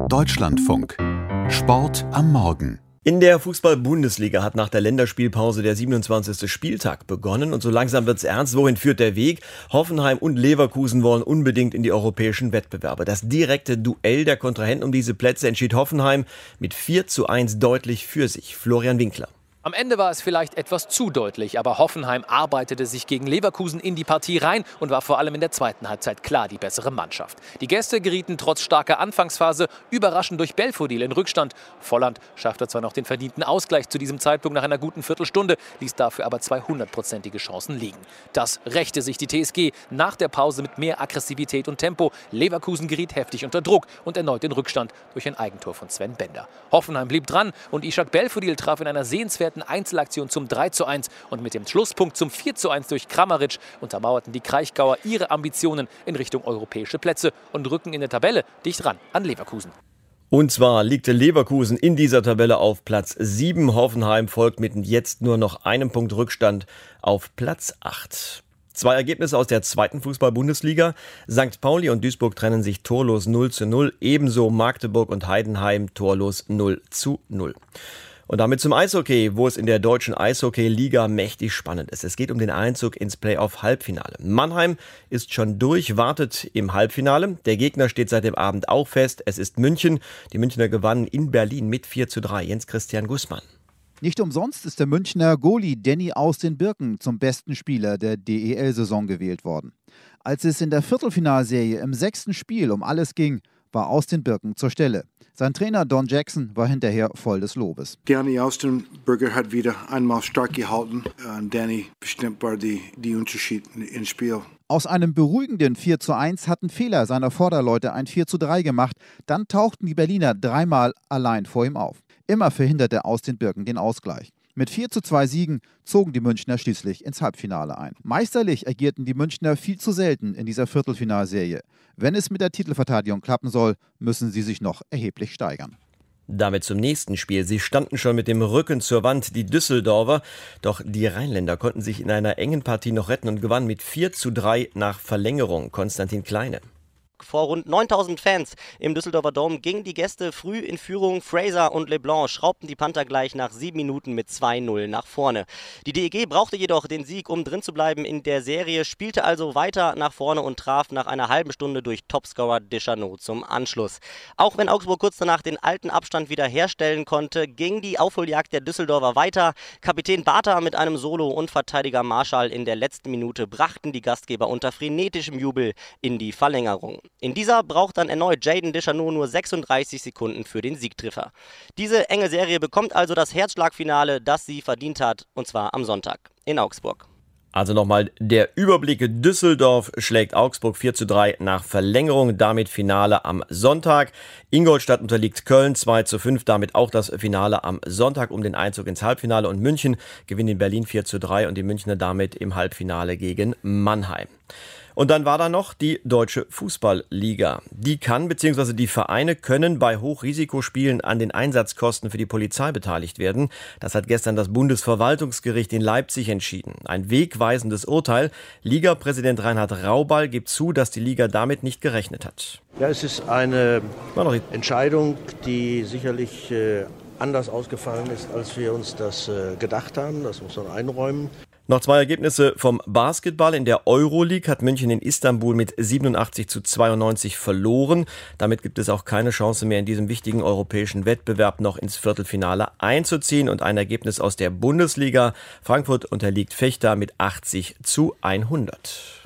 Deutschlandfunk. Sport am Morgen. In der Fußball-Bundesliga hat nach der Länderspielpause der 27. Spieltag begonnen und so langsam wird's ernst. Wohin führt der Weg? Hoffenheim und Leverkusen wollen unbedingt in die europäischen Wettbewerbe. Das direkte Duell der Kontrahenten um diese Plätze entschied Hoffenheim mit 4:1 deutlich für sich. Florian Winkler. Am Ende war es vielleicht etwas zu deutlich, aber Hoffenheim arbeitete sich gegen Leverkusen in die Partie rein und war vor allem in der zweiten Halbzeit klar die bessere Mannschaft. Die Gäste gerieten trotz starker Anfangsphase überraschend durch Belfodil in Rückstand. Volland schaffte zwar noch den verdienten Ausgleich zu diesem Zeitpunkt nach einer guten Viertelstunde, ließ dafür aber 200-prozentige Chancen liegen. Das rächte sich die TSG nach der Pause mit mehr Aggressivität und Tempo. Leverkusen geriet heftig unter Druck und erneut in Rückstand durch ein Eigentor von Sven Bender. Hoffenheim blieb dran und Ishak Belfodil traf in einer sehenswerten Einzelaktion zum 3:1 und mit dem Schlusspunkt zum 4:1 durch Kramaric untermauerten die Kraichgauer ihre Ambitionen in Richtung europäische Plätze und rücken in der Tabelle dicht ran an Leverkusen. Und zwar liegt Leverkusen in dieser Tabelle auf Platz 7. Hoffenheim folgt mit jetzt nur noch einem Punkt Rückstand auf Platz 8. Zwei Ergebnisse aus der zweiten Fußball-Bundesliga. St. Pauli und Duisburg trennen sich torlos 0:0. Ebenso Magdeburg und Heidenheim torlos 0:0. Und damit zum Eishockey, wo es in der deutschen Eishockey-Liga mächtig spannend ist. Es geht um den Einzug ins Playoff-Halbfinale. Mannheim ist schon durch, wartet im Halbfinale. Der Gegner steht seit dem Abend auch fest. Es ist München. Die Münchner gewannen in Berlin mit 4:3. Jens-Christian Gußmann. Nicht umsonst ist der Münchner Goalie Danny aus den Birken zum besten Spieler der DEL-Saison gewählt worden. Als es in der Viertelfinalserie im 6. Spiel um alles ging, war aus den Birken zur Stelle. Sein Trainer Don Jackson war hinterher voll des Lobes. Danny Austenberger hat wieder einmal stark gehalten. Danny bestimmt war die Unterschied im Spiel. Aus einem beruhigenden 4:1 hatten Fehler seiner Vorderleute ein 4:3 gemacht. Dann tauchten die Berliner dreimal allein vor ihm auf. Immer verhinderte aus den Birken den Ausgleich. Mit 4:2 Siegen zogen die Münchner schließlich ins Halbfinale ein. Meisterlich agierten die Münchner viel zu selten in dieser Viertelfinalserie. Wenn es mit der Titelverteidigung klappen soll, müssen sie sich noch erheblich steigern. Damit zum nächsten Spiel. Sie standen schon mit dem Rücken zur Wand, die Düsseldorfer. Doch die Rheinländer konnten sich in einer engen Partie noch retten und gewannen mit 4:3 nach Verlängerung. Konstantin Kleine. Vor rund 9000 Fans im Düsseldorfer Dom gingen die Gäste früh in Führung. Fraser und LeBlanc schraubten die Panther gleich nach 7 Minuten mit 2:0 nach vorne. Die DEG brauchte jedoch den Sieg, um drin zu bleiben in der Serie, spielte also weiter nach vorne und traf nach einer halben Stunde durch Topscorer Deschanot zum Anschluss. Auch wenn Augsburg kurz danach den alten Abstand wieder herstellen konnte, ging die Aufholjagd der Düsseldorfer weiter. Kapitän Bartha mit einem Solo und Verteidiger Marschall in der letzten Minute brachten die Gastgeber unter frenetischem Jubel in die Verlängerung. In dieser braucht dann erneut Jadon Deschanot nur 36 Sekunden für den Siegtreffer. Diese enge Serie bekommt also das Herzschlagfinale, das sie verdient hat, und zwar am Sonntag in Augsburg. Also nochmal der Überblick. Düsseldorf schlägt Augsburg 4:3 nach Verlängerung. Damit Finale am Sonntag. Ingolstadt unterliegt Köln 2:5. Damit auch das Finale am Sonntag um den Einzug ins Halbfinale. Und München gewinnt in Berlin 4:3 und die Münchner damit im Halbfinale gegen Mannheim. Und dann war da noch die Deutsche Fußballliga. Die kann bzw. die Vereine können bei Hochrisikospielen an den Einsatzkosten für die Polizei beteiligt werden. Das hat gestern das Bundesverwaltungsgericht in Leipzig entschieden. Ein wegweisendes Urteil. Ligapräsident Reinhard Raubal gibt zu, dass die Liga damit nicht gerechnet hat. Ja, es ist eine Entscheidung, die sicherlich anders ausgefallen ist, als wir uns das gedacht haben. Das muss man einräumen. Noch zwei Ergebnisse vom Basketball. In der Euroleague hat München in Istanbul mit 87:92 verloren. Damit gibt es auch keine Chance mehr, in diesem wichtigen europäischen Wettbewerb noch ins Viertelfinale einzuziehen. Und ein Ergebnis aus der Bundesliga. Frankfurt unterliegt Vechta mit 80:100.